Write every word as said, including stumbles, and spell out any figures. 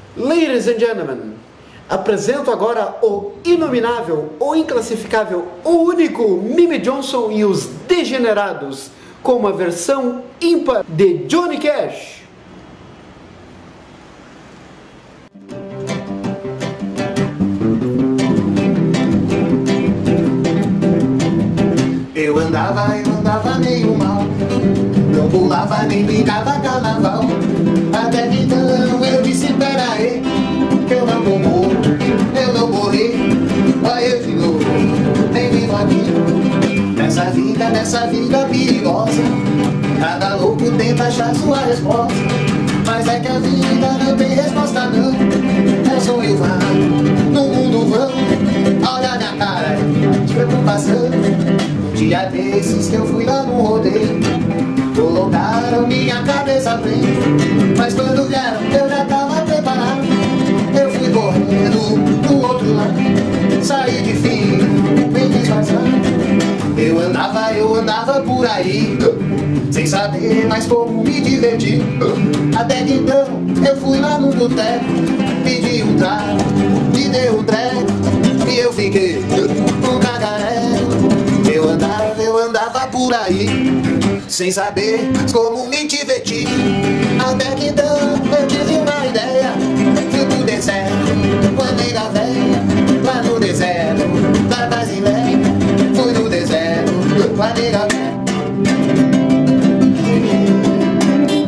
Ladies and gentlemen, apresento agora o inominável, o inclassificável, o único Mimi Johnson e os Degenerados, com uma versão ímpar de Johnny Cash. Eu andava, eu andava meio mal, não pulava nem brincava carnaval. Até que então eu disse, pera aí, eu não vou morto, eu não morri. Olha eu de novo, nem vivo aqui, nessa vida, nessa vida perigosa. Cada louco tenta achar sua resposta, mas é que a vida não tem resposta não. É só eu vá, no mundo vão, olha a minha cara de preocupação. Dia desses que eu fui lá no rodeio, colocaram minha cabeça bem, mas quando vieram eu já tava preparado. Eu fui correndo pro outro lado, saí de fino, bem disfarçado. Eu andava, eu andava por aí, sem saber mais como me divertir. Até que então eu fui lá no boteco, pedi um trago, me deu um treco, e eu fiquei um cagarelo. Eu andava, eu andava por aí, sem saber como me divertir. Até que então eu tive uma ideia,